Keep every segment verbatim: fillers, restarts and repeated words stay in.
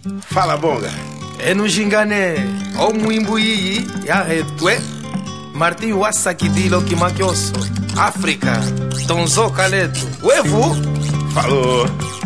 Fala, bonga. É no Gingane, o Muimbuí, ya retue, Martin Wassakidilo Kimakioso, África, Tonzo Caleto, Uevu. Falou.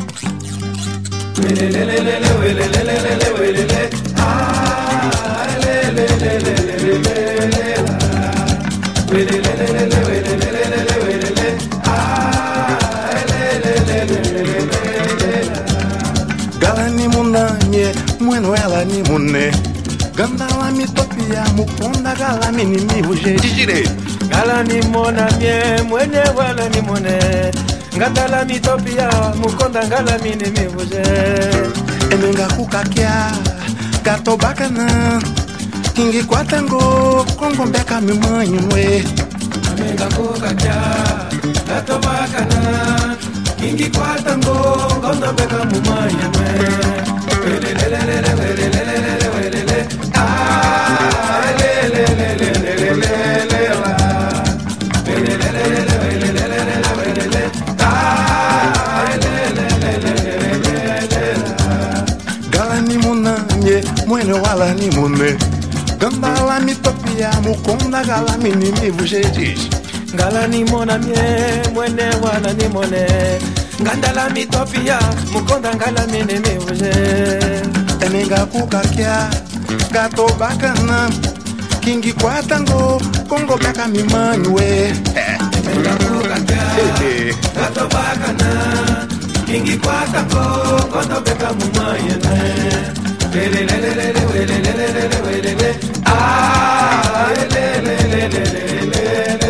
Galani munanye, mweno ela ni mune. Gandala mitopia, muponda galami ni miuje. Digirei. Galani monamie, mwene wala ni mune. Gandala mitopia, mukonda galami ni miuje. Emenga kukakia, gato bacana. Kingi kwatango, kongo beka mi manho nwe. Emenga kukakia, gato bacana. Kingi kwatango, kongo beka mi manho nwe. Galani munanye, mwene wala ni mune. Gandala mitopia, mukonda galami ni miuje diz. Galani monamie, mwene wala ni mone. Gandala mitopia, mukonda galami ni miuje. Emenga kukakia, gato bacana. Kingi kwatango, kongo beka mi manho e. Emenga kukakia, gato bacana. Kingi kwatango, kongo beka mi manho e. Ah, le le le le le le le.